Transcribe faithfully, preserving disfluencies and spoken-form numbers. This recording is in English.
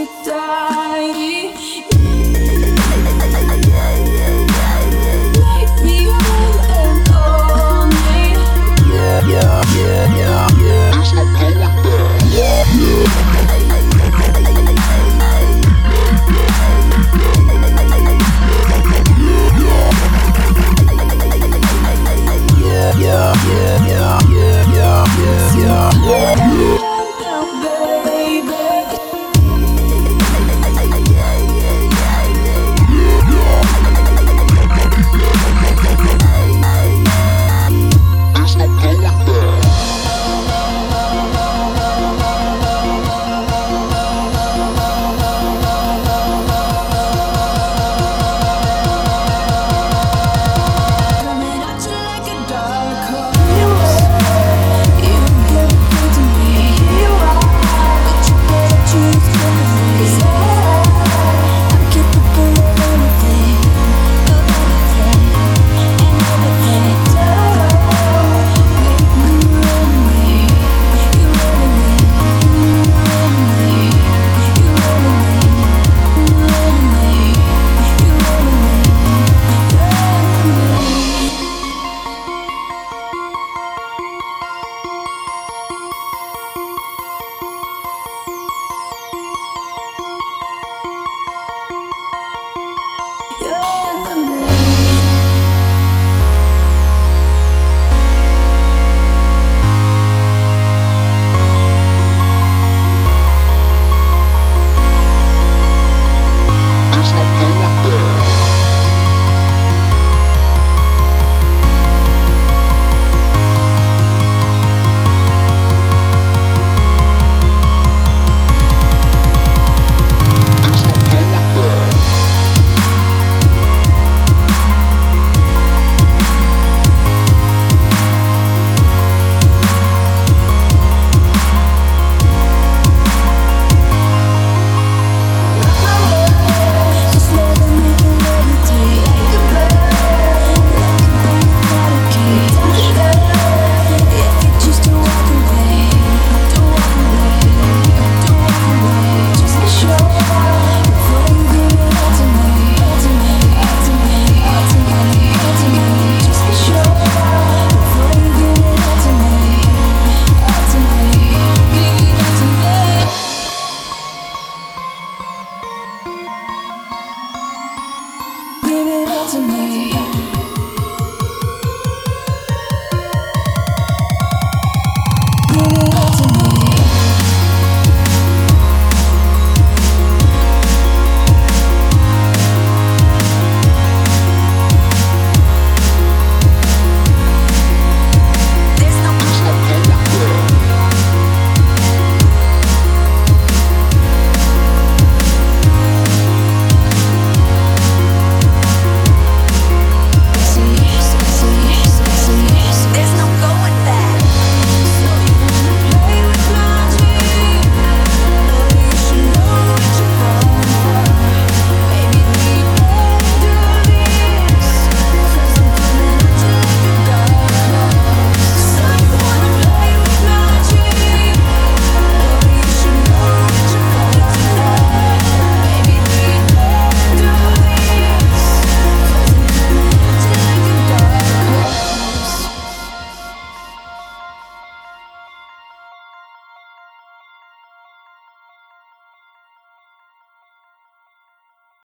die. Make me one and only. Yeah, yeah, yeah, yeah, yeah. There's no going back. Yeah, yeah, yeah, yeah, yeah, yeah, yeah, yeah, yeah. Now, baby. There's no going back. Coming at you like a dark horse. You get to me. But you better choose carefully. 'Cause I'm capable of anything, of anything, and everything. Make me run me. You run me. Run me. You run me. Run me. You run me. Run me. There's no going back. There's no going back. Just let me meditate like a bird, like a butterfly. If you choose to walk away, don't walk away, don't walk away. Just be sure before you give it all to me, to me, to me, to me, to me. Just be sure before you give it all to me, all to me, give it all to me. Give it all to me.